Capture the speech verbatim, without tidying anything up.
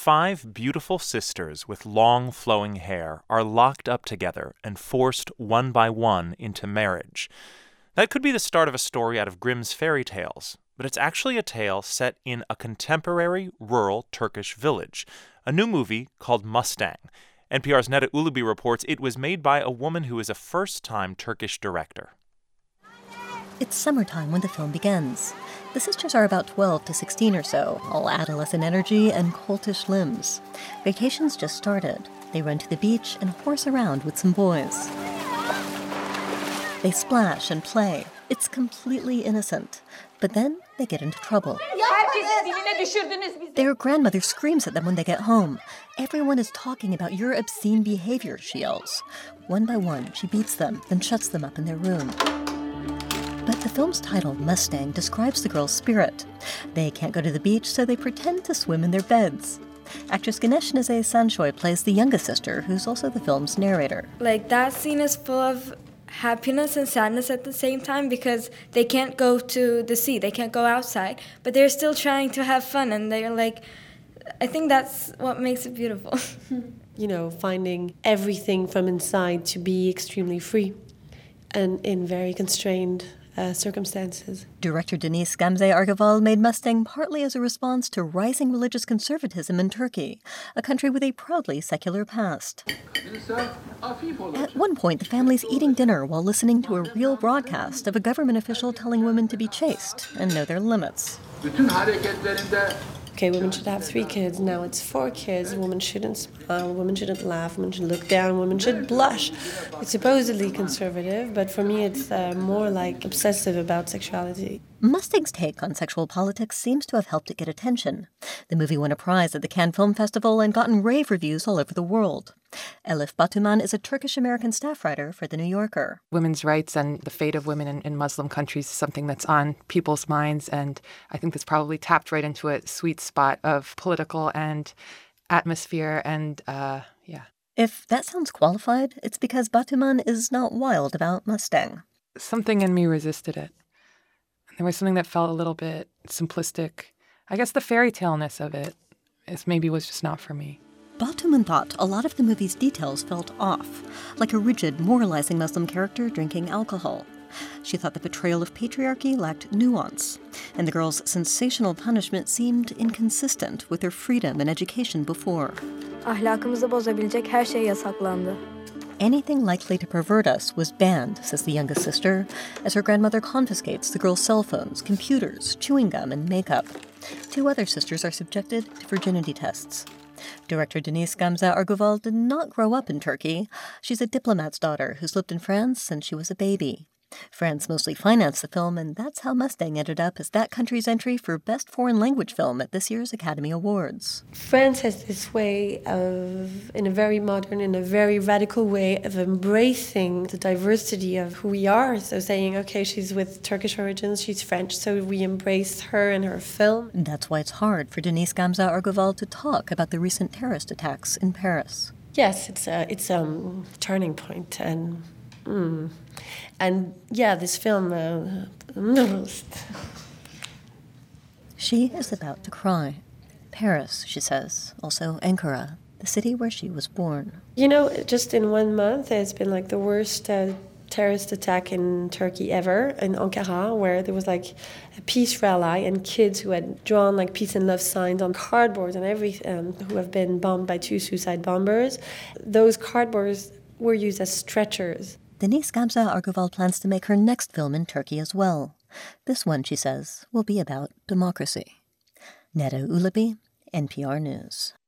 Five beautiful sisters with long flowing hair are locked up together and forced one by one into marriage. That could be the start of a story out of Grimm's fairy tales, but it's actually a tale set in a contemporary rural Turkish village, a new movie called Mustang. N P R's Neda Ulubi reports it was made by a woman who is a first-time Turkish director. It's summertime when the film begins. The sisters are about twelve to sixteen or so, all adolescent energy and coltish limbs. Vacation's just started. They run to the beach and horse around with some boys. They splash and play. It's completely innocent. But then they get into trouble. Their grandmother screams at them when they get home. Everyone is talking about your obscene behavior, she yells. One by one, she beats them, then shuts them up in their room. But the film's title, Mustang, describes the girls' spirit. They can't go to the beach, so they pretend to swim in their beds. Actress Ganesh Nazay Sanchoy plays the youngest sister, who's also the film's narrator. Like, that scene is full of happiness and sadness at the same time because they can't go to the sea, they can't go outside, but they're still trying to have fun, and they're like, I think that's what makes it beautiful. You know, finding everything from inside to be extremely free and in very constrained Uh, circumstances. Director Deniz Gamze Argaval made Mustang partly as a response to rising religious conservatism in Turkey, a country with a proudly secular past. At one point, the family's eating dinner while listening to a real broadcast of a government official telling women to be chaste and know their limits. Okay, women should have three kids. Now it's four kids. Women shouldn't smile. Women shouldn't laugh. Women should look down. Women should blush. It's supposedly conservative, but for me it's uh, more like obsessive about sexuality. Mustang's take on sexual politics seems to have helped it get attention. The movie won a prize at the Cannes Film Festival and gotten rave reviews all over the world. Elif Batuman is a Turkish-American staff writer for The New Yorker. Women's rights and the fate of women in, in Muslim countries is something that's on people's minds, and I think this probably tapped right into a sweet spot of political and atmosphere, and uh, yeah. If that sounds qualified, it's because Batuman is not wild about Mustang. Something in me resisted it. There was something that felt a little bit simplistic. I guess the fairy tale-ness of it is maybe was just not for me. Batuman thought a lot of the movie's details felt off, like a rigid, moralizing Muslim character drinking alcohol. She thought the portrayal of patriarchy lacked nuance, and the girls' sensational punishment seemed inconsistent with their freedom and education before. Ahlakımızı bozabilecek her şey yasaklandı. Anything likely to pervert us was banned, says the youngest sister, as her grandmother confiscates the girls' cell phones, computers, chewing gum, and makeup. Two other sisters are subjected to virginity tests. Director Deniz Gamze Argaval did not grow up in Turkey. She's a diplomat's daughter who's lived in France since she was a baby. France mostly financed the film, and that's how Mustang ended up as that country's entry for Best Foreign Language Film at this year's Academy Awards. France has this way of, in a very modern, in a very radical way, of embracing the diversity of who we are. So saying, okay, she's with Turkish origins, she's French, so we embrace her in her film. That's why it's hard for Deniz Gamze Argaval to talk about the recent terrorist attacks in Paris. Yes, it's a it's a um, turning point, and mm, and yeah, this film. Uh, she is about to cry. Paris, she says, also Ankara, the city where she was born. You know, just in one month, there's been like the worst uh, terrorist attack in Turkey ever, in Ankara, where there was like a peace rally and kids who had drawn like peace and love signs on cardboard and everything, um, who have been bombed by two suicide bombers. Those cardboards were used as stretchers. Deniz Gamze Argaval plans to make her next film in Turkey as well. This one, she says, will be about democracy. Neda Ulubi, N P R News.